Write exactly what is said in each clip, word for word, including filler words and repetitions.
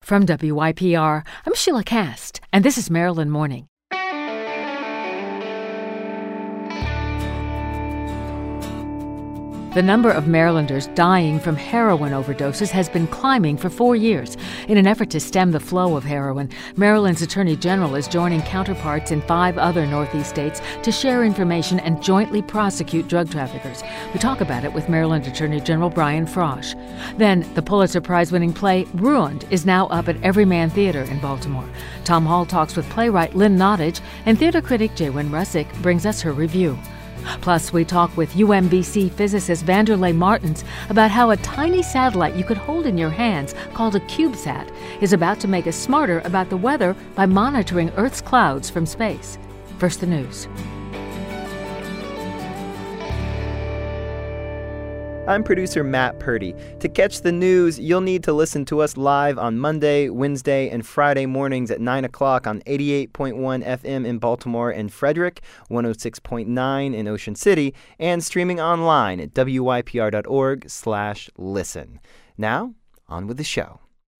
From W Y P R, I'm Sheila Cast, and this is Maryland Morning. The number of Marylanders dying from heroin overdoses has been climbing for four years. In an effort to stem the flow of heroin, Maryland's Attorney General is joining counterparts in five other Northeast states to share information and jointly prosecute drug traffickers. We talk about it with Maryland Attorney General Brian Frosh. Then, the Pulitzer Prize-winning play Ruined is now up at Everyman Theater in Baltimore. Tom Hall talks with playwright Lynn Nottage, and theater critic Jaywen Russick brings us her review. Plus, we talk with U M B C physicist Vanderlei Martens about how a tiny satellite you could hold in your hands, called a CubeSat, is about to make us smarter about the weather by monitoring Earth's clouds from space. First, the news. I'm producer Matt Purdy. To catch the news, you'll need to listen to us live on Monday, Wednesday, and Friday mornings at nine o'clock on eighty-eight point one F M in Baltimore and Frederick, one oh six point nine in Ocean City, and streaming online at W Y P R dot org slash listen. Now, on with the show.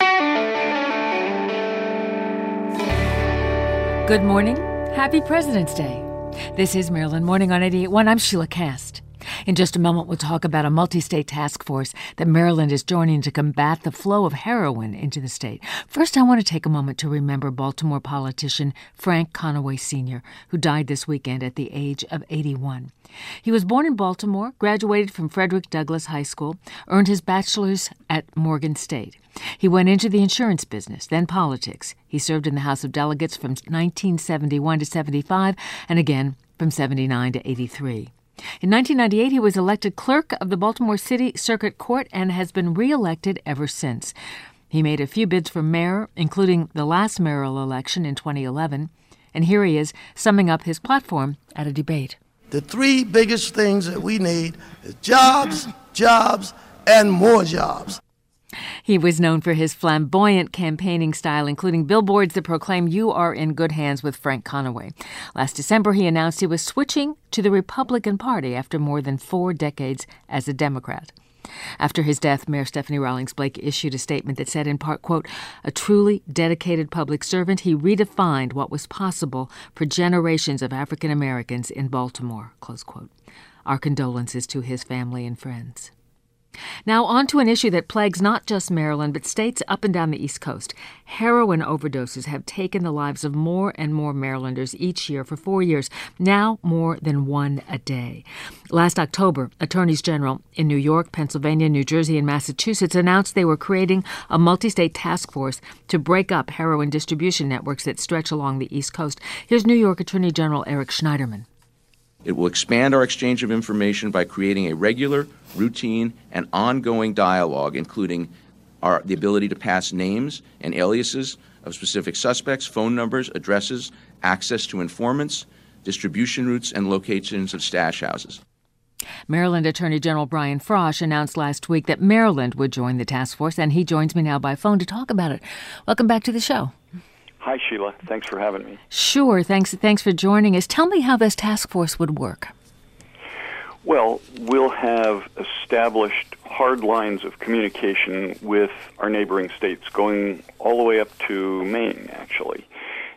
Good morning. Happy President's Day. This is Maryland Morning on eighty-eight point one. I'm Sheila Cast. In just a moment, we'll talk about a multi-state task force that Maryland is joining to combat the flow of heroin into the state. First, I want to take a moment to remember Baltimore politician Frank Conaway Senior, who died this weekend at the age of eighty-one. He was born in Baltimore, graduated from Frederick Douglass High School, earned his bachelor's at Morgan State. He went into the insurance business, then politics. He served in the House of Delegates from nineteen seventy-one to seventy-five, and again from seventy-nine to eighty-three. In nineteen ninety-eight, he was elected clerk of the Baltimore City Circuit Court and has been reelected ever since. He made a few bids for mayor, including the last mayoral election in twenty eleven. And here he is, summing up his platform at a debate. The three biggest things that we need is jobs, jobs, and more jobs. He was known for his flamboyant campaigning style, including billboards that proclaim "You are in good hands with Frank Conaway." Last December, he announced he was switching to the Republican Party after more than four decades as a Democrat. After his death, Mayor Stephanie Rawlings Blake issued a statement that said in part, quote, "A truly dedicated public servant, he redefined what was possible for generations of African Americans in Baltimore," close quote. Our condolences to his family and friends. Now on to an issue that plagues not just Maryland, but states up and down the East Coast. Heroin overdoses have taken the lives of more and more Marylanders each year for four years, now more than one a day. Last October, attorneys general in New York, Pennsylvania, New Jersey, and Massachusetts announced they were creating a multi-state task force to break up heroin distribution networks that stretch along the East Coast. Here's New York Attorney General Eric Schneiderman. It will expand our exchange of information by creating a regular, routine, and ongoing dialogue, including our, the ability to pass names and aliases of specific suspects, phone numbers, addresses, access to informants, distribution routes, and locations of stash houses. Maryland Attorney General Brian Frosh announced last week that Maryland would join the task force, and he joins me now by phone to talk about it. Welcome back to the show. Hi, Sheila. Thanks for having me. Sure. Thanks Thanks for joining us. Tell me how this task force would work. Well, we'll have established hard lines of communication with our neighboring states, going all the way up to Maine, actually.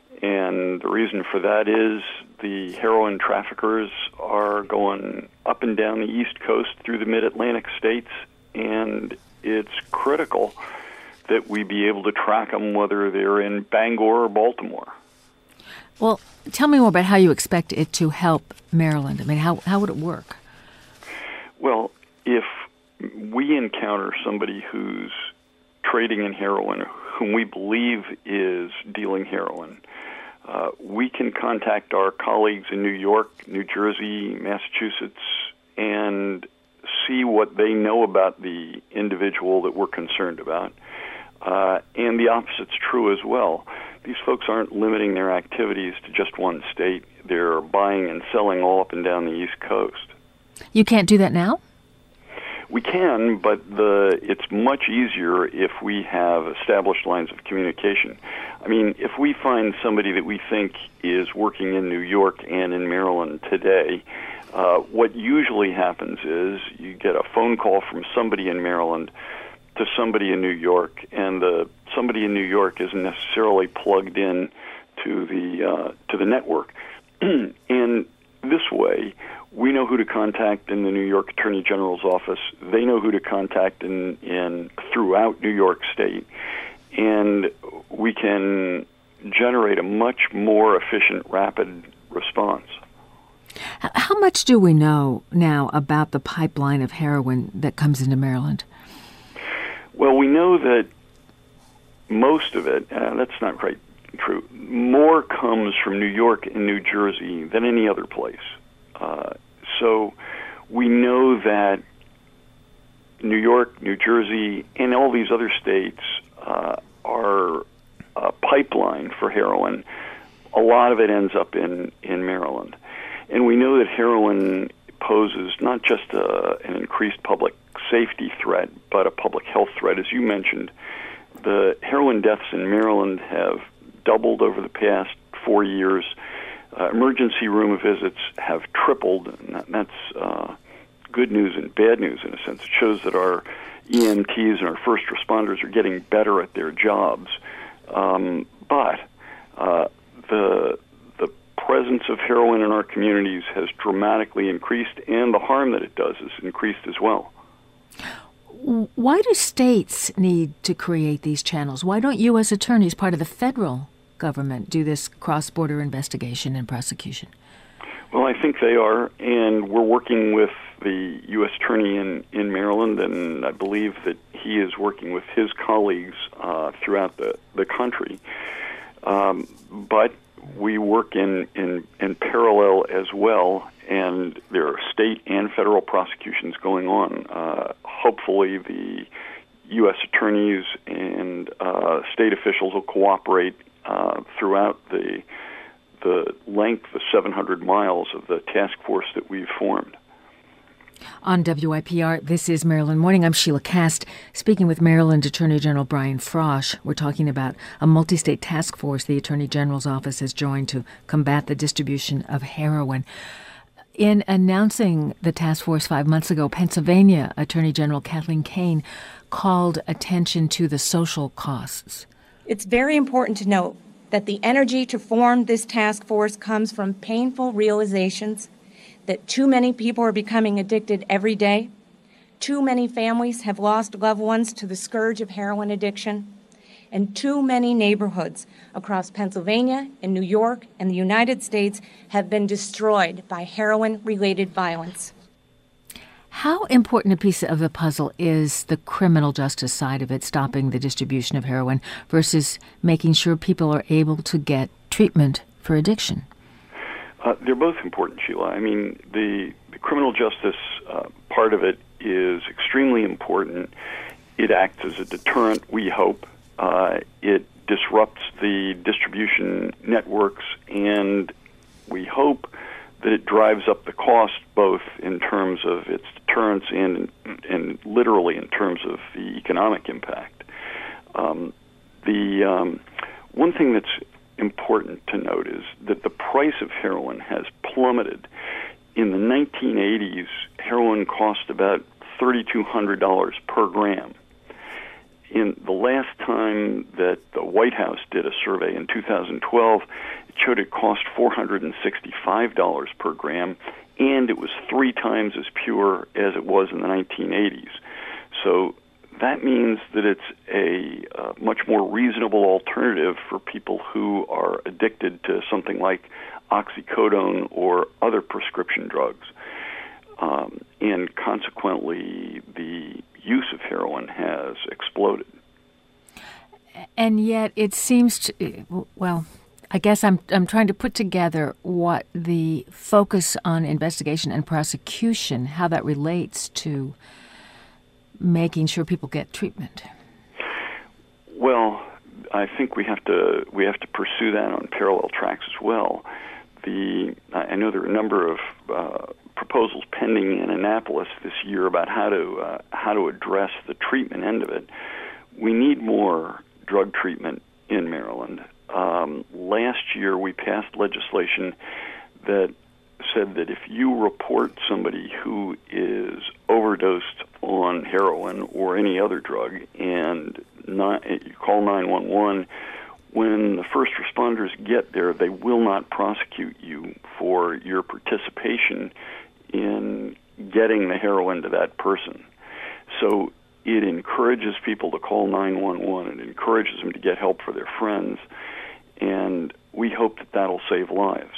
And the reason for that is the heroin traffickers are going up and down the East Coast through the mid-Atlantic states, and it's critical that we be able to track them whether they're in Bangor or Baltimore. Well, tell me more about how you expect it to help Maryland. I mean, how, how would it work? Well, if we encounter somebody who's trading in heroin, whom we believe is dealing heroin, uh, we can contact our colleagues in New York, New Jersey, Massachusetts, and see what they know about the individual that we're concerned about. Uh, and the opposite's true as well. These folks aren't limiting their activities to just one state. They're buying and selling all up and down the East Coast. You can't do that now? We can, but the it's much easier if we have established lines of communication. I mean, if we find somebody that we think is working in New York and in Maryland today, uh, what usually happens is you get a phone call from somebody in Maryland to somebody in New York, and the somebody in New York isn't necessarily plugged in to the uh, to the network. And this way, we know who to contact in the New York Attorney General's office. They know who to contact in, in throughout New York State, and we can generate a much more efficient, rapid response. How much do we know now about the pipeline of heroin that comes into Maryland? Well, we know that most of it, uh, that's not quite true, more comes from New York and New Jersey than any other place. Uh, so we know that New York, New Jersey, and all these other states uh, are a pipeline for heroin. A lot of it ends up in, in Maryland. And we know that heroin poses not just a, an increased public safety threat, but a public health threat. As you mentioned, the heroin deaths in Maryland have doubled over the past four years. Uh, emergency room visits have tripled, and that, that's uh, good news and bad news in a sense. It shows that our E M Ts and our first responders are getting better at their jobs. Um, but uh, the the presence of heroin in our communities has dramatically increased, and the harm that it does has increased as well. Why do states need to create these channels? Why don't U S attorneys, part of the federal government, do this cross-border investigation and prosecution? Well, I think they are, and we're working with the U S attorney in, in Maryland, and I believe that he is working with his colleagues uh, throughout the, the country. Um, but we work in, in, in parallel as well, and there are state and federal prosecutions going on. Uh, hopefully the U S attorneys and uh, state officials will cooperate uh, throughout the the length, the seven hundred miles of the task force that we've formed. On W I P R, this is Maryland Morning. I'm Sheila Kast, speaking with Maryland Attorney General Brian Frosh. We're talking about a multi-state task force the Attorney General's office has joined to combat the distribution of heroin. In announcing the task force five months ago, Pennsylvania Attorney General Kathleen Kane called attention to the social costs. It's very important to note that the energy to form this task force comes from painful realizations that too many people are becoming addicted every day, too many families have lost loved ones to the scourge of heroin addiction, and too many neighborhoods across Pennsylvania and New York and the United States have been destroyed by heroin-related violence. How important a piece of the puzzle is the criminal justice side of it, stopping the distribution of heroin, versus making sure people are able to get treatment for addiction? Uh, they're both important, Sheila. I mean, the, the criminal justice uh, part of it is extremely important. It acts as a deterrent, we hope. Uh, it disrupts the distribution networks, and we hope that it drives up the cost, both in terms of its deterrence and, and literally in terms of the economic impact. Um, the um, one thing that's important to note is that the price of heroin has plummeted. In the nineteen eighties, heroin cost about three thousand two hundred dollars per gram. In the last time that the White House did a survey in two thousand twelve, it showed it cost four hundred sixty-five dollars per gram, and it was three times as pure as it was in the nineteen eighties. So that means that it's a uh, much more reasonable alternative for people who are addicted to something like oxycodone or other prescription drugs. Um, and consequently, the use of heroin has exploded. And yet it seems to, well, I guess I'm I'm trying to put together what the focus on investigation and prosecution, how that relates to making sure people get treatment. Well, I think we have to we have to pursue that on parallel tracks as well. The I know there are a number of uh, proposals pending in Annapolis this year about how to uh, how to address the treatment end of it. We need more drug treatment in Maryland. Um, last year, we passed legislation that said that if you report somebody who is overdosed on heroin or any other drug, and not, you call nine one one. When the first responders get there, they will not prosecute you for your participation in getting the heroin to that person. So it encourages people to call nine one one. It encourages them to get help for their friends, and we hope that that'll save lives.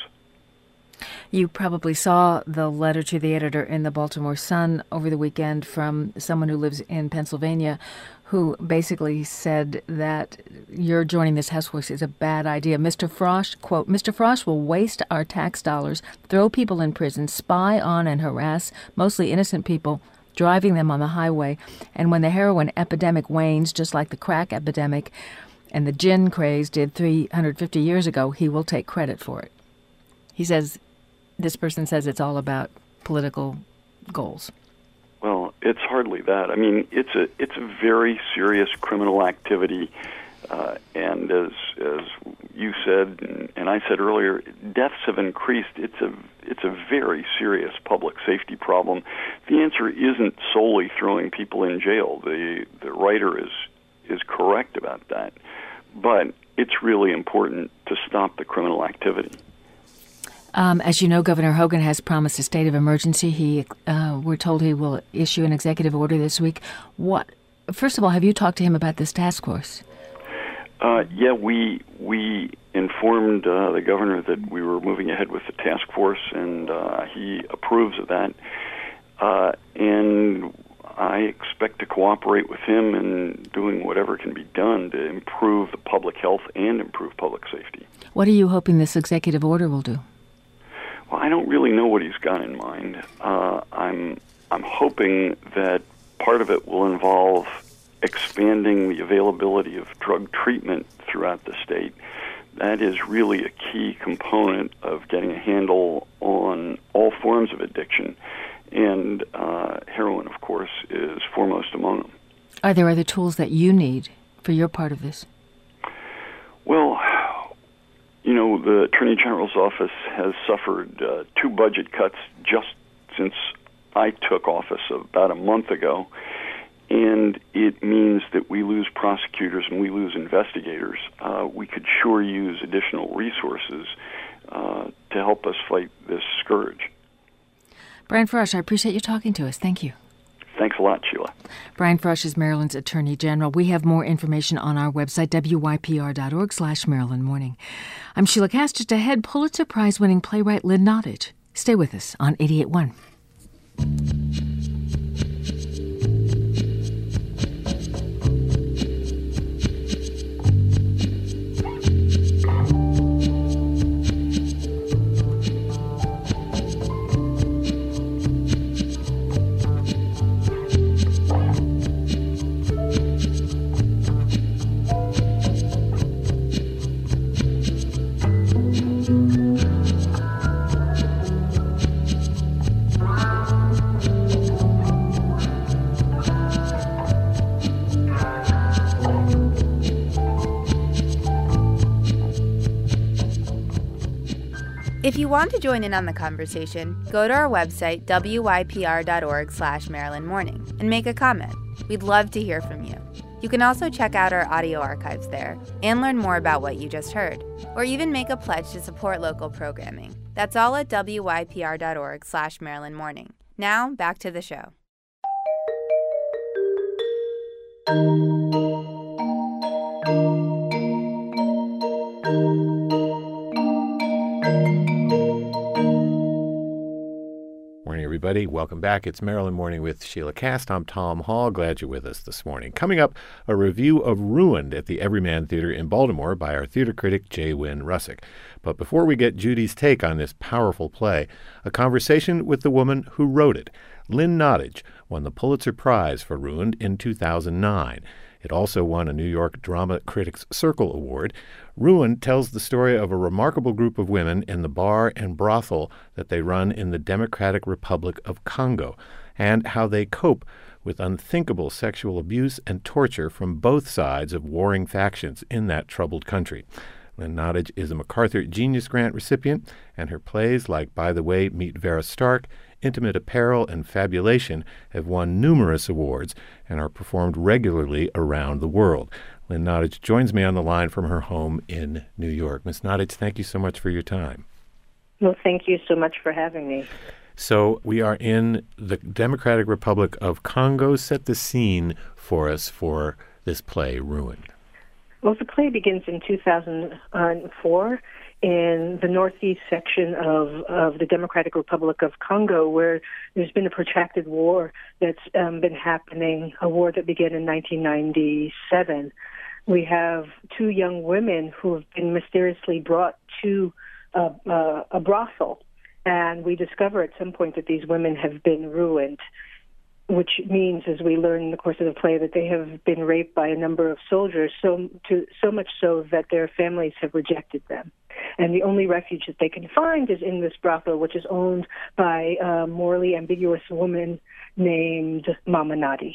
You probably saw the letter to the editor in the Baltimore Sun over the weekend from someone who lives in Pennsylvania who basically said that you're joining this task force is a bad idea. Mister Frosch, quote, Mister Frosch will waste our tax dollars, throw people in prison, spy on and harass mostly innocent people, driving them on the highway. And when the heroin epidemic wanes, just like the crack epidemic and the gin craze did three hundred fifty years ago, he will take credit for it. He says, this person says it's all about political goals. Well, it's hardly that. I mean, it's a it's a very serious criminal activity, uh, and as as you said and, and I said earlier, deaths have increased. It's a it's a very serious public safety problem. The answer isn't solely throwing people in jail. The the writer is is correct about that, but it's really important to stop the criminal activity. Um, as you know, Governor Hogan has promised a state of emergency. He, uh, we're told he will issue an executive order this week. What? First of all, have you talked to him about this task force? Uh, yeah, we we informed uh, the governor that we were moving ahead with the task force, and uh, he approves of that. Uh, and I expect to cooperate with him in doing whatever can be done to improve the public health and improve public safety. What are you hoping this executive order will do? Well, I don't really know what he's got in mind. Uh, I'm I'm hoping that part of it will involve expanding the availability of drug treatment throughout the state. That is really a key component of getting a handle on all forms of addiction, and uh, heroin, of course, is foremost among them. Are there other tools that you need for your part of this? Well, you know, the Attorney General's office has suffered uh, two budget cuts just since I took office about a month ago, and it means that we lose prosecutors and we lose investigators. Uh, we could sure use additional resources uh, to help us fight this scourge. Brian Frosch, I appreciate you talking to us. Thank you. Thanks a lot, Sheila. Brian Frosch is Maryland's Attorney General. We have more information on our website, W Y P R dot org slash Maryland Morning. I'm Sheila Cass. Just ahead, Pulitzer Prize-winning playwright Lynn Nottage. Stay with us on eighty-eight point one. If you want to join in on the conversation, go to our website, W Y P R dot org slash Maryland Morning, and make a comment. We'd love to hear from you. You can also check out our audio archives there and learn more about what you just heard, or even make a pledge to support local programming. That's all at W Y P R dot org slash Maryland Morning. Now, back to the show. Morning, everybody. Welcome back. It's Maryland Morning with Sheila Cass. I'm Tom Hall. Glad you're with us this morning. Coming up, a review of Ruined at the Everyman Theater in Baltimore by our theater critic, J. Wynn Russick. But before we get Judy's take on this powerful play, a conversation with the woman who wrote it. Lynn Nottage won the Pulitzer Prize for Ruined in two thousand nine. It also won a New York Drama Critics Circle Award. Ruined tells the story of a remarkable group of women in the bar and brothel that they run in the Democratic Republic of Congo, and how they cope with unthinkable sexual abuse and torture from both sides of warring factions in that troubled country. Lynn Nottage is a MacArthur Genius Grant recipient, and her plays like By the Way, Meet Vera Stark, intimate apparel, and fabulation have won numerous awards and are performed regularly around the world. Lynn Nottage joins me on the line from her home in New York. Miz Nottage, thank you so much for your time. Well, thank you so much for having me. So we are in the Democratic Republic of Congo. Set the scene for us for this play, Ruined. Well, the play begins in two thousand four in the northeast section of, of the Democratic Republic of Congo, where there's been a protracted war that's um, been happening, a war that began in nineteen ninety-seven. We have two young women who have been mysteriously brought to a, a, a brothel, and we discover at some point that these women have been ruined, which means, as we learn in the course of the play, that they have been raped by a number of soldiers, so to, so much so that their families have rejected them. And the only refuge that they can find is in this brothel, which is owned by a morally ambiguous woman named Mama Nadi.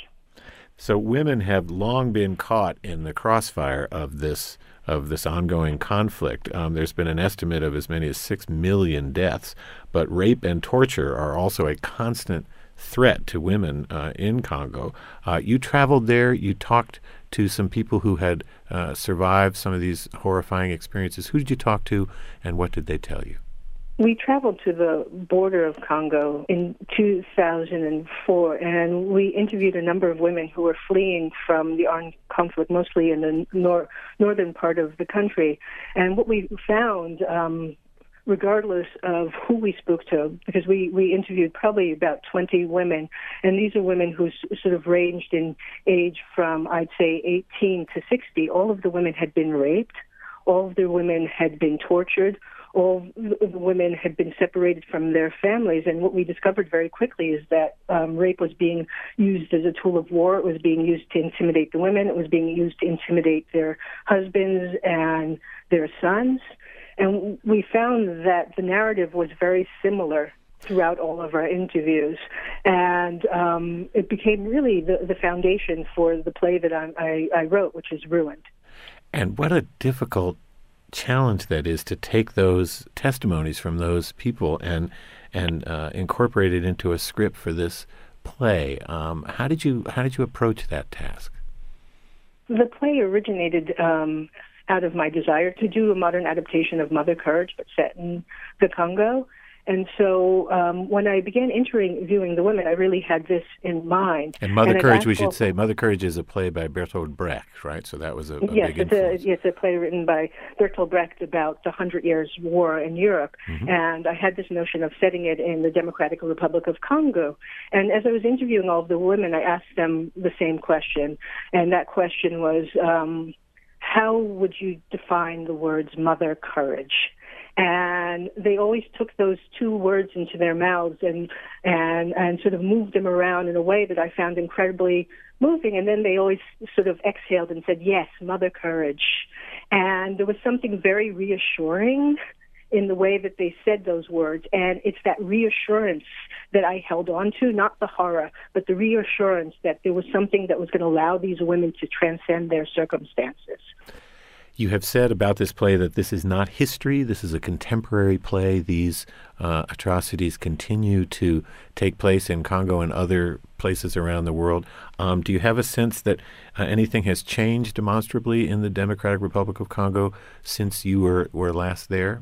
So women have long been caught in the crossfire of this of this ongoing conflict. Um, there's been an estimate of as many as six million deaths, but rape and torture are also a constant threat to women uh, in Congo. Uh, you traveled there. You talked to some people who had uh, survived some of these horrifying experiences. Who did you talk to, and what did they tell you? We traveled to the border of Congo in two thousand four, and we interviewed a number of women who were fleeing from the armed conflict, mostly in the nor- northern part of the country. And what we found, um, regardless of who we spoke to, because we, we interviewed probably about twenty women, and these are women who s- sort of ranged in age from, I'd say, eighteen to sixty. All of the women had been raped. All of the women had been tortured. All the women had been separated from their families, and what we discovered very quickly is that um, rape was being used as a tool of war. It was being used to intimidate the women. It was being used to intimidate their husbands and their sons. And we found that the narrative was very similar throughout all of our interviews. And um, it became really the, the foundation for the play that I, I, I wrote, which is Ruined. And what a difficult challenge that is, to take those testimonies from those people and and uh, incorporate it into a script for this play. Um, how did you how did you approach that task? The play originated um, out of my desire to do a modern adaptation of Mother Courage, but set in the Congo. And so um, when I began interviewing the women, I really had this in mind. And Mother and Courage, we should say, Mother Courage is a play by Bertolt Brecht, right? So that was a, a yes, big it's influence. A, yes, a play written by Bertolt Brecht about the Hundred Years' War in Europe. Mm-hmm. And I had this notion of setting it in the Democratic Republic of Congo. And as I was interviewing all of the women, I asked them the same question. And that question was, um, how would you define the words Mother Courage? And they always took those two words into their mouths and, and, and sort of moved them around in a way that I found incredibly moving. And then they always sort of exhaled and said, yes, Mother Courage. And there was something very reassuring in the way that they said those words. And it's that reassurance that I held on to, not the horror, but the reassurance that there was something that was going to allow these women to transcend their circumstances. You have said about this play that this is not history. This is a contemporary play. These uh, atrocities continue to take place in Congo and other places around the world. Um, do you have a sense that uh, anything has changed demonstrably in the Democratic Republic of Congo since you were, were last there?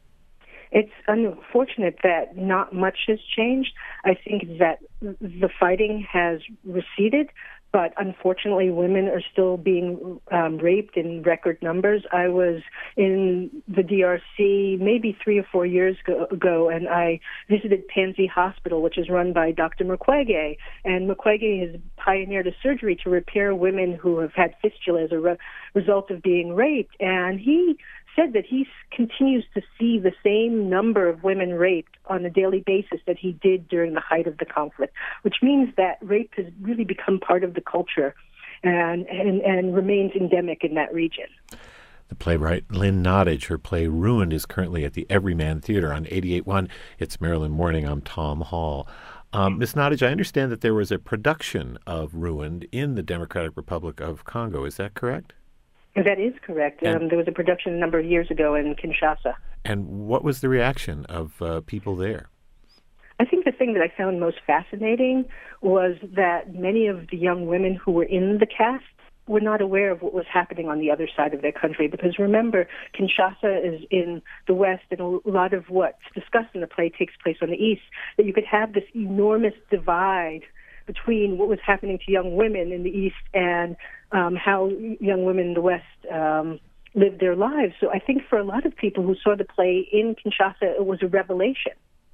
It's unfortunate that not much has changed. I think that the fighting has receded, but unfortunately women are still being um, raped in record numbers. I was in the D R C maybe three or four years ago, and I visited Pansy Hospital, which is run by Doctor Mukwege. And Mukwege has pioneered a surgery to repair women who have had fistula as a re- result of being raped. And he said that he continues to see the same number of women raped on a daily basis that he did during the height of the conflict, which means that rape has really become part of the culture and, and, and remains endemic in that region. The playwright Lynn Nottage, her play Ruined, is currently at the Everyman Theater on eighty-eight point one. It's Maryland Morning. I'm Tom Hall. Um, Miz Nottage, I understand that there was a production of Ruined in the Democratic Republic of Congo. Is that correct? That is correct. Um, there was a production a number of years ago in Kinshasa. And what was the reaction of uh, people there? I think the thing that I found most fascinating was that many of the young women who were in the cast were not aware of what was happening on the other side of their country. Because remember, Kinshasa is in the West, and a lot of what's discussed in the play takes place on the East, that you could have this enormous divide between what was happening to young women in the East and um, how young women in the West um, lived their lives. So I think for a lot of people who saw the play in Kinshasa, it was a revelation.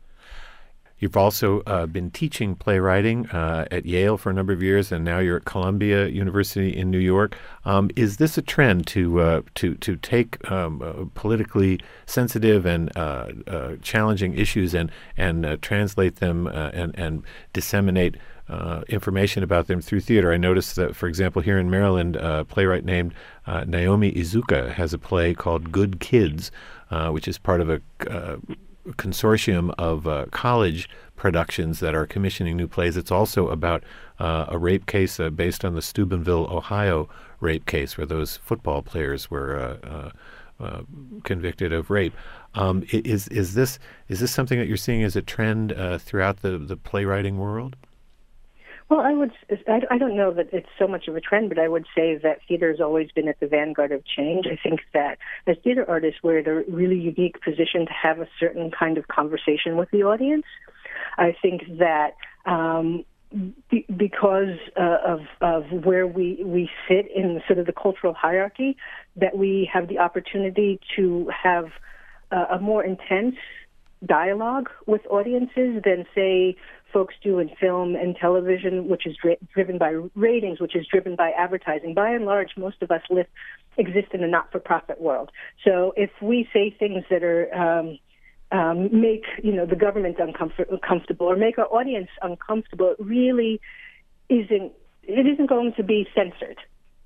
You've also uh, been teaching playwriting uh, at Yale for a number of years, and now you're at Columbia University in New York. Um, is this a trend to uh, to to take um, uh, politically sensitive and uh, uh, challenging issues and and uh, translate them uh, and and disseminate uh, information about them through theater? I noticed that, for example, here in Maryland, a playwright named uh, Naomi Izuka has a play called Good Kids, uh, which is part of a uh, consortium of uh, college productions that are commissioning new plays. It's also about uh, a rape case uh, based on the Steubenville, Ohio rape case, where those football players were uh, uh, uh, convicted of rape. Um, is is this is this something that you're seeing as a trend uh, throughout the, the playwriting world? Well, I would. I don't know that it's so much of a trend, but I would say that theater has always been at the vanguard of change. I think that as theater artists, we're in a really unique position to have a certain kind of conversation with the audience. I think that um, be, because uh, of of where we we sit in sort of the cultural hierarchy, that we have the opportunity to have uh, a more intense dialogue with audiences than, say, folks do in film and television, which is dri- driven by ratings, which is driven by advertising. By and large, most of us live, exist in a not-for-profit world. So if we say things that are um, um, make you know the government uncomfort- uncomfortable or make our audience uncomfortable, it really isn't. It isn't going to be censored.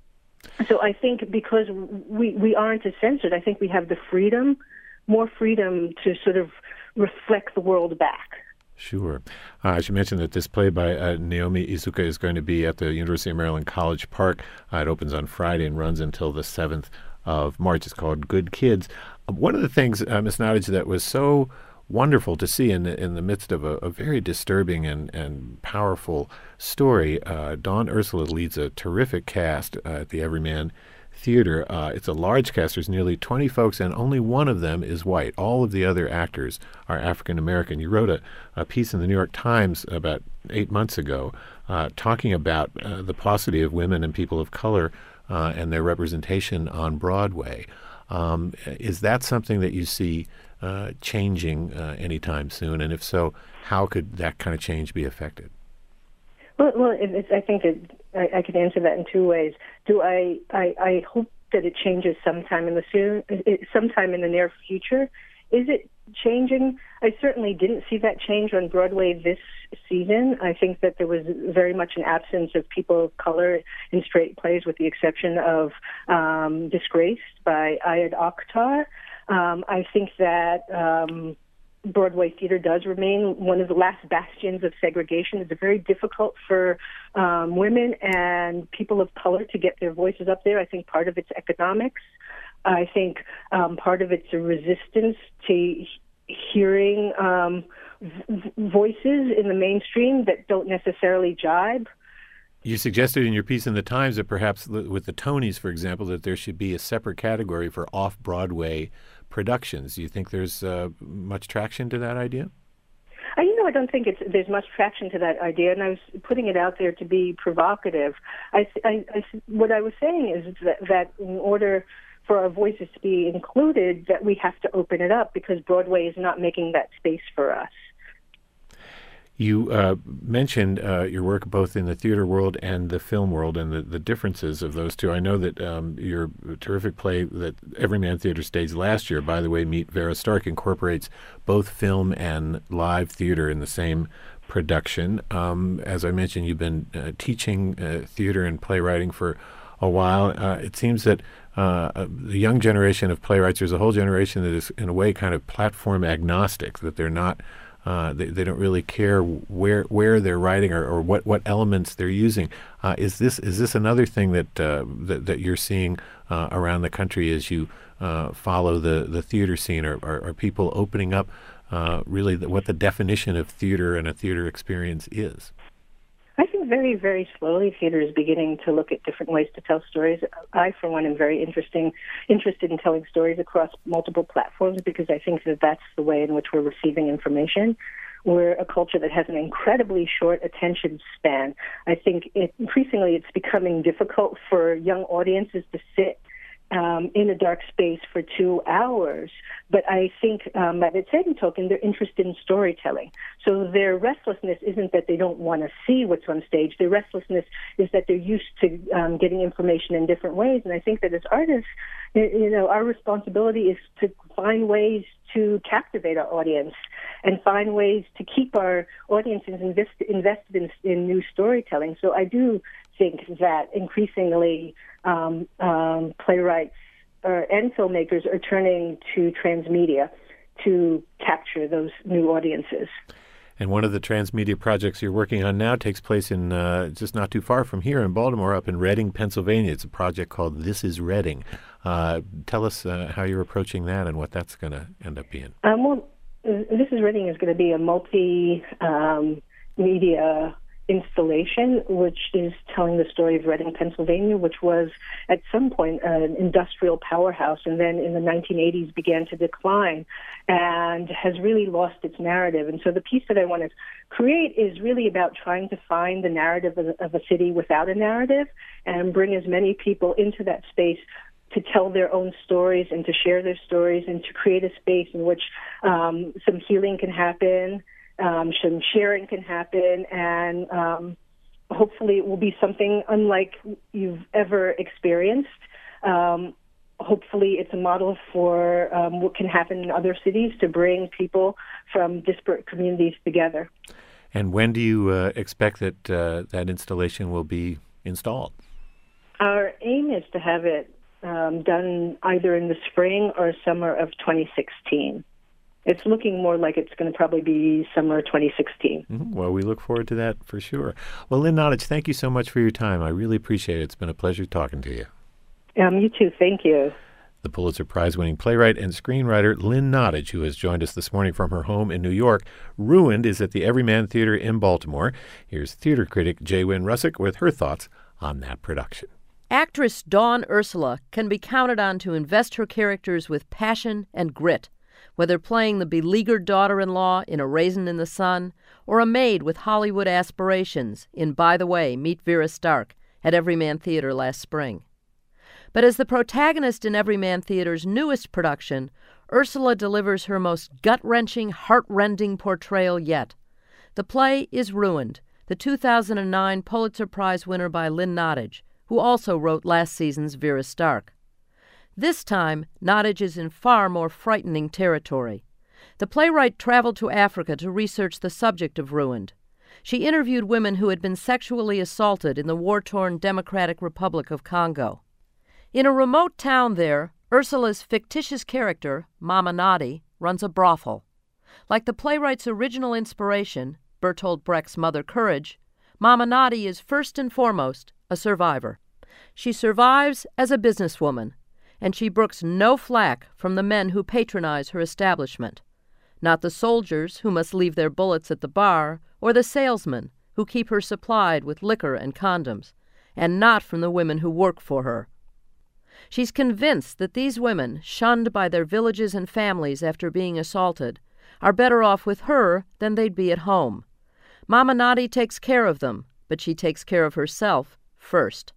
So I think because we we aren't as censored, I think we have the freedom, more freedom to sort of reflect the world back. Sure. Uh, I should mention that this play by uh, Naomi Izuka is going to be at the University of Maryland College Park. Uh, it opens on Friday and runs until the seventh of March. It's called Good Kids. Uh, one of the things, uh, Miz Nottage, that was so wonderful to see in the, in the midst of a, a very disturbing and, and powerful story, uh, Dawn Ursula leads a terrific cast uh, at the Everyman Theater. Uh, it's a large cast. There's nearly twenty folks, and only one of them is white. All of the other actors are African American. You wrote a, a piece in the New York Times about eight months ago uh, talking about uh, the paucity of women and people of color uh, and their representation on Broadway. Um, is that something that you see uh, changing uh, anytime soon? And if so, how could that kind of change be affected? Well, well it, it's, I think that I, I could answer that in two ways. Do I, I, I hope that it changes sometime in the soon, sometime in the near future. Is it changing? I certainly didn't see that change on Broadway this season. I think that there was very much an absence of people of color in straight plays, with the exception of um, Disgraced by Ayad Akhtar. Um, I think that um, Broadway theater does remain one of the last bastions of segregation. It's very difficult for um, women and people of color to get their voices up there. I think part of it's economics. I think um, part of it's a resistance to hearing um, v- voices in the mainstream that don't necessarily jibe. You suggested in your piece in the Times that perhaps with the Tonys, for example, that there should be a separate category for off-Broadway productions. Do you think there's uh, much traction to that idea? Uh, you know, I don't think it's, there's much traction to that idea, and I was putting it out there to be provocative. I, I, I, what I was saying is that, that in order for our voices to be included, that we have to open it up, because Broadway is not making that space for us. You uh, mentioned uh, your work both in the theater world and the film world, and the, the differences of those two. I know that um, your terrific play that Everyman Theater staged last year, By the Way, Meet Vera Stark, incorporates both film and live theater in the same production. Um, as I mentioned, you've been uh, teaching uh, theater and playwriting for a while. Uh, it seems that uh, the young generation of playwrights, there's a whole generation that is in a way kind of platform agnostic, that they're not Uh, they, they don't really care where where they're writing or, or what, what elements they're using. Uh, is this is this another thing that uh, that, that you're seeing uh, around the country as you uh, follow the, the theater scene? Are, are, are people opening up uh, really the, what the definition of theater and a theater experience is? I think very, very slowly theater is beginning to look at different ways to tell stories. I, for one, am very interesting, interested in telling stories across multiple platforms because I think that that's the way in which we're receiving information. We're a culture that has an incredibly short attention span. I think it, increasingly it's becoming difficult for young audiences to sit Um, in a dark space for two hours. But I think um, by the same token, they're interested in storytelling. So their restlessness isn't that they don't want to see what's on stage. Their restlessness is that they're used to um, getting information in different ways. And I think that as artists, you know, our responsibility is to find ways to captivate our audience and find ways to keep our audiences invest, invested in, in new storytelling. So I do think that increasingly um, um, playwrights uh, and filmmakers are turning to transmedia to capture those new audiences. And one of the transmedia projects you're working on now takes place in uh, just not too far from here in Baltimore, up in Reading, Pennsylvania. It's a project called This is Reading. Uh, tell us uh, how you're approaching that and what that's going to end up being. Um, well, This is Reading is going to be a multi-media um, installation, which is telling the story of Reading, Pennsylvania, which was at some point an industrial powerhouse and then in the nineteen eighties began to decline and has really lost its narrative. And so the piece that I want to create is really about trying to find the narrative of, of a city without a narrative and bring as many people into that space to tell their own stories and to share their stories and to create a space in which um, some healing can happen, Um, some sharing can happen, and um, hopefully it will be something unlike you've ever experienced. Um, hopefully it's a model for um, what can happen in other cities to bring people from disparate communities together. And when do you uh, expect that uh, that installation will be installed? Our aim is to have it um, done either in the spring or summer of twenty sixteen. It's looking more like it's going to probably be summer twenty sixteen. Mm-hmm. Well, we look forward to that for sure. Well, Lynn Nottage, thank you so much for your time. I really appreciate it. It's been a pleasure talking to you. Um, you too. Thank you. The Pulitzer Prize-winning playwright and screenwriter Lynn Nottage, who has joined us this morning from her home in New York. Ruined is at the Everyman Theater in Baltimore. Here's theater critic J. Wynn Russick with her thoughts on that production. Actress Dawn Ursula can be counted on to invest her characters with passion and grit, whether playing the beleaguered daughter-in-law in A Raisin in the Sun or a maid with Hollywood aspirations in By the Way, Meet Vera Stark at Everyman Theater last spring. But as the protagonist in Everyman Theater's newest production, Ursula delivers her most gut-wrenching, heart-rending portrayal yet. The play is Ruined, the two thousand nine Pulitzer Prize winner by Lynn Nottage, who also wrote last season's Vera Stark. This time, Nottage is in far more frightening territory. The playwright traveled to Africa to research the subject of Ruined. She interviewed women who had been sexually assaulted in the war-torn Democratic Republic of Congo. In a remote town there, Ursula's fictitious character, Mama Nadi, runs a brothel. Like the playwright's original inspiration, Bertolt Brecht's Mother Courage, Mama Nadi is first and foremost a survivor. She survives as a businesswoman, and she brooks no flack from the men who patronize her establishment. Not the soldiers who must leave their bullets at the bar, or the salesmen who keep her supplied with liquor and condoms, and not from the women who work for her. She's convinced that these women, shunned by their villages and families after being assaulted, are better off with her than they'd be at home. Mama Nadi takes care of them, but she takes care of herself first.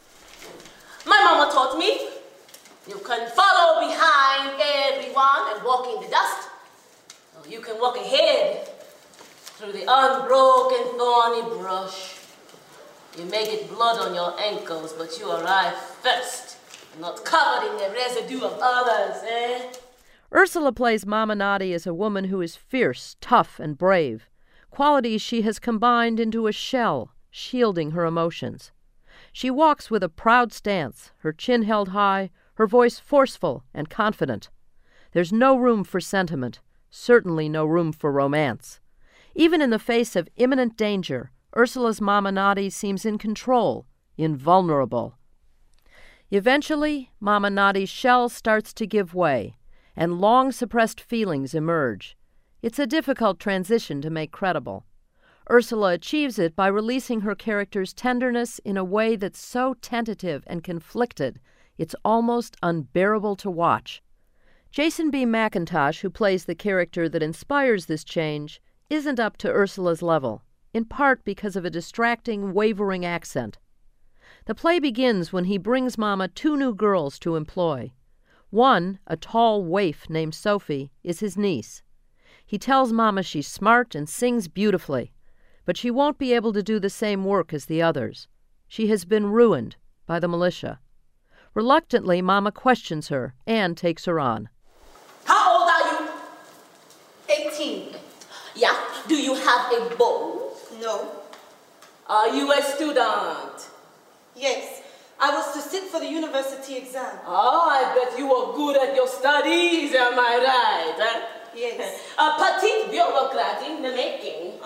My mama taught me, you can follow behind everyone and walk in the dust. Or you can walk ahead through the unbroken thorny brush. You may get blood on your ankles, but you arrive first, not covered in the residue of others, eh? Ursula plays Mama Nadi as a woman who is fierce, tough, and brave, qualities she has combined into a shell, shielding her emotions. She walks with a proud stance, her chin held high, her voice forceful and confident. There's no room for sentiment, certainly no room for romance. Even in the face of imminent danger, Ursula's Mama Nadi seems in control, invulnerable. Eventually, Mama Nadi's shell starts to give way, and long-suppressed feelings emerge. It's a difficult transition to make credible. Ursula achieves it by releasing her character's tenderness in a way that's so tentative and conflicted, it's almost unbearable to watch. Jason B. McIntosh, who plays the character that inspires this change, isn't up to Ursula's level, in part because of a distracting, wavering accent. The play begins when he brings Mama two new girls to employ. One, a tall waif named Sophie, is his niece. He tells Mama she's smart and sings beautifully, but she won't be able to do the same work as the others. She has been ruined by the militia. Reluctantly, Mama questions her and takes her on. How old are you? eighteen. Yeah. Do you have a bow? No. Are you a student? Yes. I was to sit for the university exam. Oh, I bet you were good at your studies, am I right? Huh? Yes. A petite bureaucrat in the making.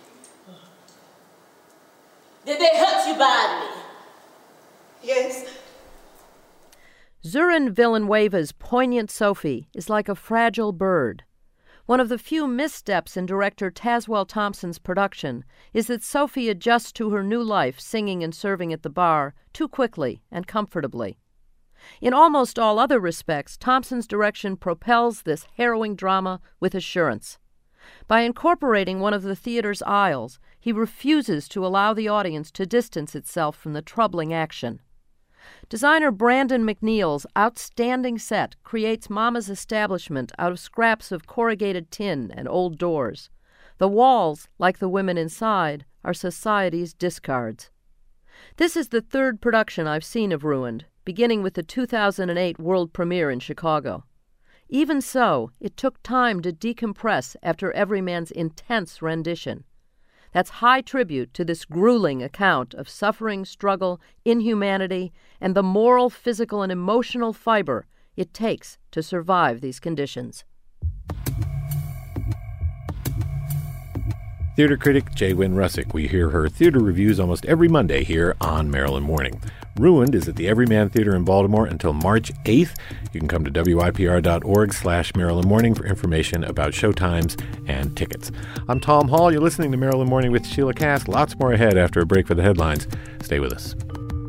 Did they hurt you badly? Yes. Zoran Villanueva's poignant Sophie is like a fragile bird. One of the few missteps in director Tazewell Thompson's production is that Sophie adjusts to her new life singing and serving at the bar too quickly and comfortably. In almost all other respects, Thompson's direction propels this harrowing drama with assurance. By incorporating one of the theater's aisles, he refuses to allow the audience to distance itself from the troubling action. Designer Brandon McNeil's outstanding set creates Mama's establishment out of scraps of corrugated tin and old doors. The walls, like the women inside, are society's discards. This is the third production I've seen of Ruined, beginning with the two thousand eight world premiere in Chicago. Even so, it took time to decompress after Everyman's intense rendition. That's high tribute to this grueling account of suffering, struggle, inhumanity, and the moral, physical, and emotional fiber it takes to survive these conditions. Theater critic J. Wynn Russick. We hear her theater reviews almost every Monday here on Maryland Morning. Ruined is at the Everyman Theater in Baltimore until March eighth. You can come to W I P R dot org slash Maryland Morning for information about showtimes and tickets. I'm Tom Hall. You're listening to Maryland Morning with Sheila Cass. Lots more ahead after a break for the headlines. Stay with us.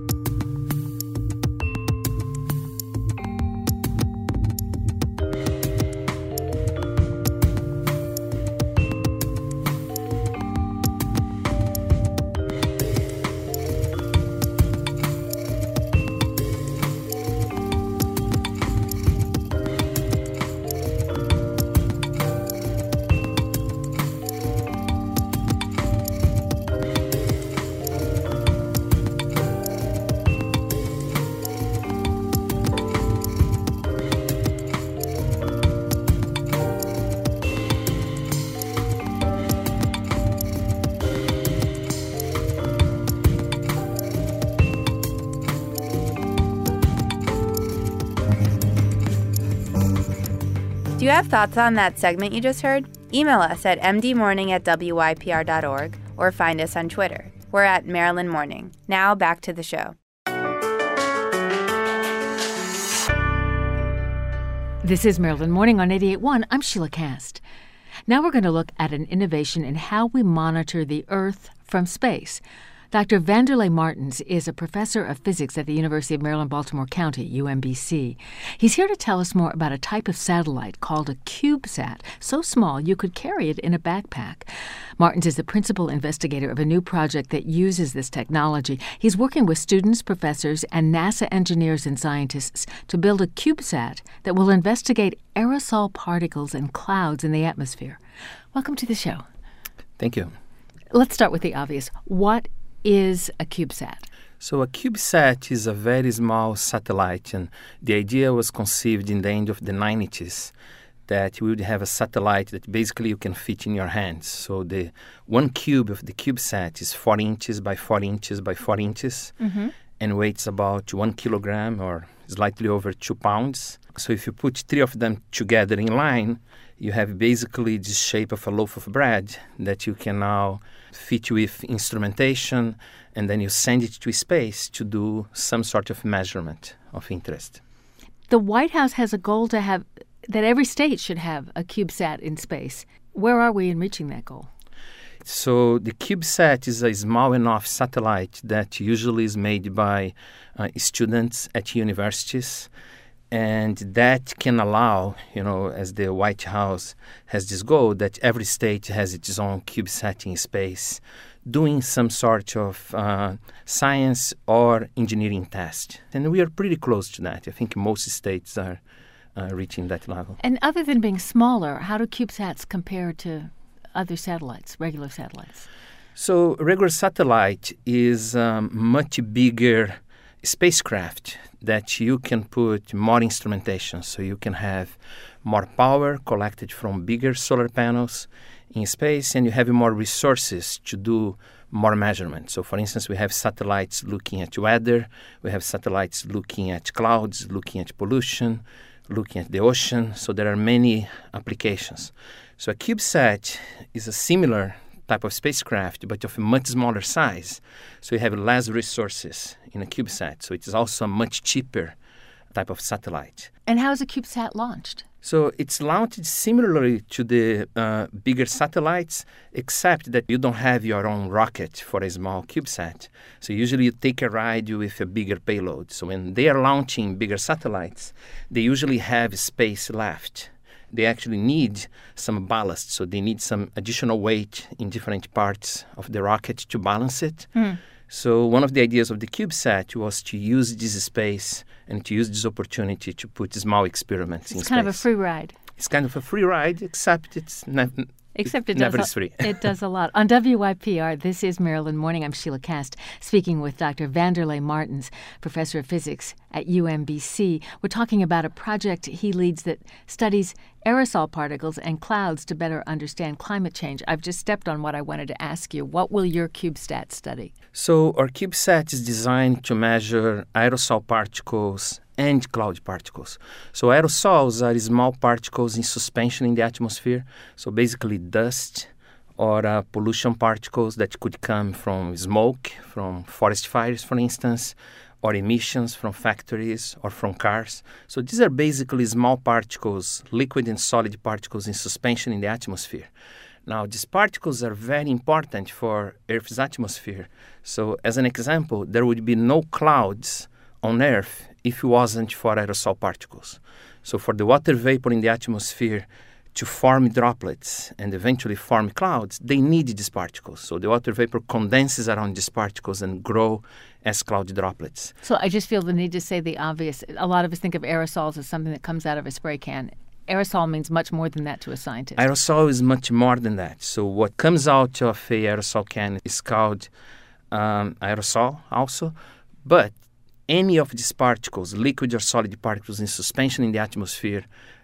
Do you have thoughts on that segment you just heard? Email us at m d morning at w y p r dot org or find us on Twitter. We're at Maryland Morning. Now back to the show. This is Maryland Morning on eighty-eight point one. I'm Sheila Cast. Now we're going to look at an innovation in how we monitor the Earth from space. Doctor Vanderlei Martens is a professor of physics at the University of Maryland, Baltimore County, U M B C. He's here to tell us more about a type of satellite called a CubeSat, so small you could carry it in a backpack. Martens is the principal investigator of a new project that uses this technology. He's working with students, professors, and NASA engineers and scientists to build a CubeSat that will investigate aerosol particles and clouds in the atmosphere. Welcome to the show. Thank you. Let's start with the obvious. What is a CubeSat? So a CubeSat is a very small satellite, and the idea was conceived in the end of the nineties that we would have a satellite that basically you can fit in your hands. So the one cube of the CubeSat is four inches by four inches by four inches mm-hmm. and weighs about one kilogram or slightly over two pounds. So if you put three of them together in line, you have basically the shape of a loaf of bread that you can now fit with instrumentation, and then you send it to space to do some sort of measurement of interest. The White House has a goal to have that every state should have a CubeSat in space. where are we in reaching that goal? So the CubeSat is a small enough satellite that usually is made by uh, students at universities, and that can allow, you know, as the White House has this goal, that every state has its own CubeSat in space, doing some sort of uh, science or engineering test. And we are pretty close to that. I think most states are uh, reaching that level. And other than being smaller, how do CubeSats compare to other satellites, regular satellites? So regular satellite is um, much bigger spacecraft that you can put more instrumentation, so you can have more power collected from bigger solar panels in space, and you have more resources to do more measurements. So, for instance, we have satellites looking at weather, we have satellites looking at clouds, looking at pollution, looking at the ocean. So there are many applications. So a CubeSat is a similar type of spacecraft, but of a much smaller size. So you have less resources in a CubeSat. So it is also a much cheaper type of satellite. And how is a CubeSat launched? So it's launched similarly to the uh, bigger satellites, except that you don't have your own rocket for a small CubeSat. So usually you take a ride with a bigger payload. So when they are launching bigger satellites, they usually have space left. They actually need some ballast, so they need some additional weight in different parts of the rocket to balance it. Mm. So one of the ideas of the CubeSat was to use this space and to use this opportunity to put small experiments it's in space. It's kind of a free ride. It's kind of a free ride, except it's ne- Except it, it, never does is free. A, it does a lot. On W Y P R, this is Maryland Morning. I'm Sheila Kast, speaking with Doctor Vanderlei Martens, professor of physics at U M B C. We're talking about a project he leads that studies aerosol particles and clouds to better understand climate change. I've just stepped on what I wanted to ask you. What will your CubeSat study? So our CubeSat is designed to measure aerosol particles and cloud particles. So aerosols are small particles in suspension in the atmosphere, so basically dust or uh, pollution particles that could come from smoke, from forest fires, for instance, or emissions from factories or from cars. So these are basically small particles, liquid and solid particles in suspension in the atmosphere. Now, these particles are very important for Earth's atmosphere. So as an example, there would be no clouds on Earth if it wasn't for aerosol particles. So for the water vapor in the atmosphere to form droplets and eventually form clouds, they need these particles. So the water vapor condenses around these particles and grow as cloud droplets. So I just feel the need to say the obvious. A lot of us think of aerosols as something that comes out of a spray can. Aerosol means much more than that to a scientist. Aerosol is much more than that. So what comes out of a aerosol can is called um, aerosol also, but any of these particles, liquid or solid particles in suspension in the atmosphere,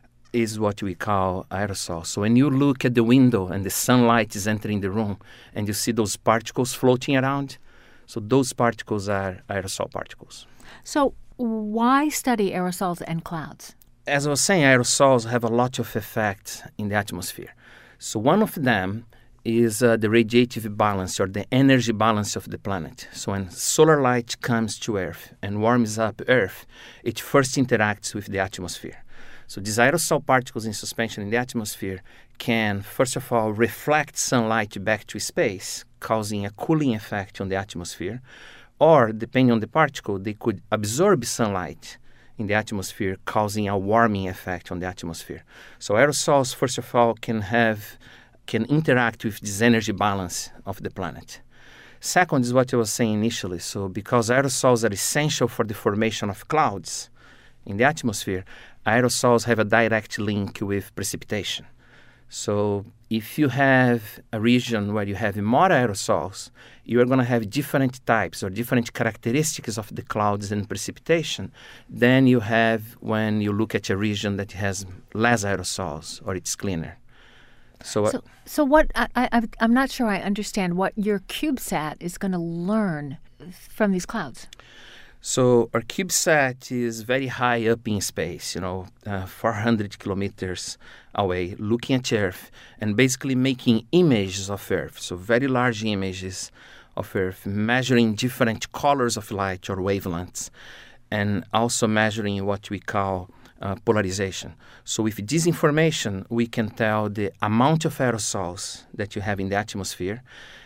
is what we call aerosol. So when you look at the window and the sunlight is entering the room and you see those particles floating around, so those particles are aerosol particles. So why study aerosols and clouds? As I was saying, aerosols have a lot of effects in the atmosphere. So one of them is uh, the radiative balance or the energy balance of the planet. So when solar light comes to Earth and warms up Earth, it first interacts with the atmosphere. So these aerosol particles in suspension in the atmosphere can, first of all, reflect sunlight back to space, causing a cooling effect on the atmosphere. Or, depending on the particle, they could absorb sunlight in the atmosphere, causing a warming effect on the atmosphere. So aerosols, first of all, can have can interact with this energy balance of the planet. Second is what I was saying initially. So because aerosols are essential for the formation of clouds in the atmosphere, aerosols have a direct link with precipitation. So if you have a region where you have more aerosols, you are going to have different types or different characteristics of the clouds and precipitation than you have when you look at a region that has less aerosols or it's cleaner. So, so, so what, I, I, I'm not sure I understand what your CubeSat is going to learn from these clouds. So our CubeSat is very high up in space, you know, uh, four hundred kilometers away, looking at Earth and basically making images of Earth, so very large images of Earth, measuring different colors of light or wavelengths, and also measuring what we call uh, polarization. So with this information, we can tell the amount of aerosols that you have in the atmosphere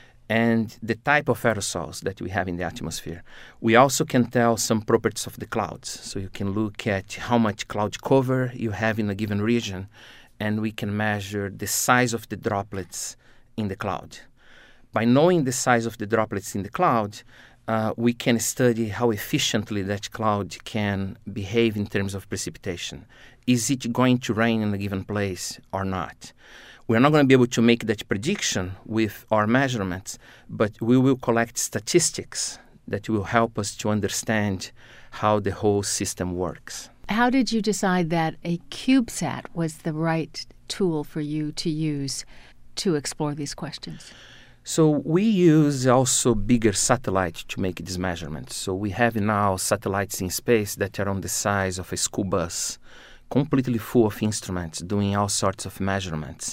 and the type of aerosols that we have in the atmosphere. We also can tell some properties of the clouds. So you can look at how much cloud cover you have in a given region, and we can measure the size of the droplets in the cloud. By knowing the size of the droplets in the cloud, uh, we can study how efficiently that cloud can behave in terms of precipitation. Is it going to rain in a given place or not? We're not going to be able to make that prediction with our measurements, but we will collect statistics that will help us to understand how the whole system works. How did you decide that a CubeSat was the right tool for you to use to explore these questions? So we use also bigger satellites to make these measurements. So we have now satellites in space that are on the size of a school bus, completely full of instruments, doing all sorts of measurements.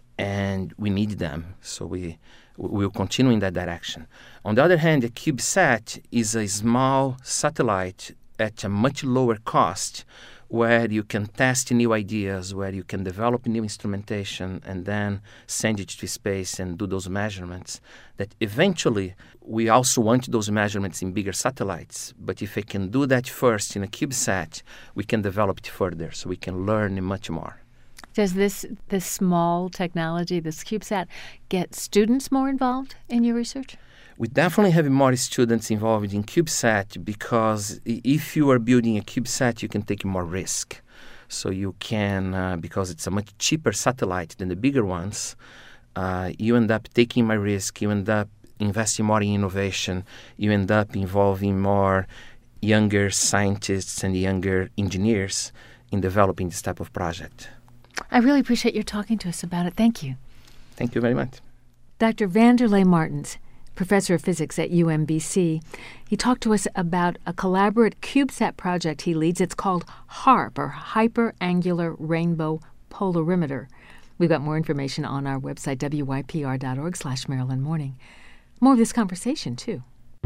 And we need them, so we will continue in that direction. On the other hand, the CubeSat is a small satellite at a much lower cost, where you can test new ideas, where you can develop new instrumentation and then send it to space and do those measurements, that eventually we also want those measurements in bigger satellites. But if we can do that first in a CubeSat, we can develop it further, so we can learn much more. Does this, this small technology, this CubeSat, get students more involved in your research? We definitely have more students involved in CubeSat because if you are building a CubeSat, you can take more risk. So you can, uh, because it's a much cheaper satellite than the bigger ones, uh, you end up taking more risk, you end up investing more in innovation, you end up involving more younger scientists and younger engineers in developing this type of project. I really appreciate your talking to us about it. Thank you. Thank you very much. Doctor Vanderlei Martens, professor of physics at U M B C. He talked to us about a collaborative CubeSat project he leads. It's called HARP, or Hyperangular Rainbow Polarimeter. We've got more information on our website, W Y P R dot org slash Maryland Morning. More of this conversation, too.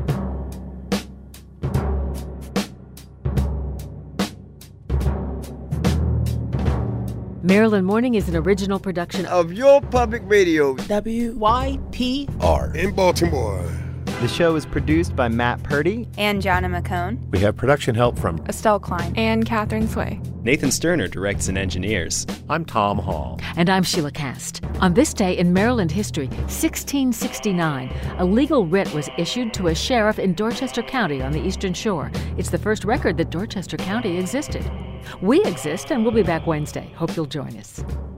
Maryland Morning is an original production of your public radio, W Y P R, in Baltimore. The show is produced by Matt Purdy and Jonna McCone. We have production help from Estelle Klein and Catherine Sway. Nathan Sterner directs and engineers. I'm Tom Hall. And I'm Sheila Cast. On this day in Maryland history, sixteen sixty-nine, a legal writ was issued to a sheriff in Dorchester County on the Eastern Shore. It's the first record that Dorchester County existed. We exist, and we'll be back Wednesday. Hope you'll join us.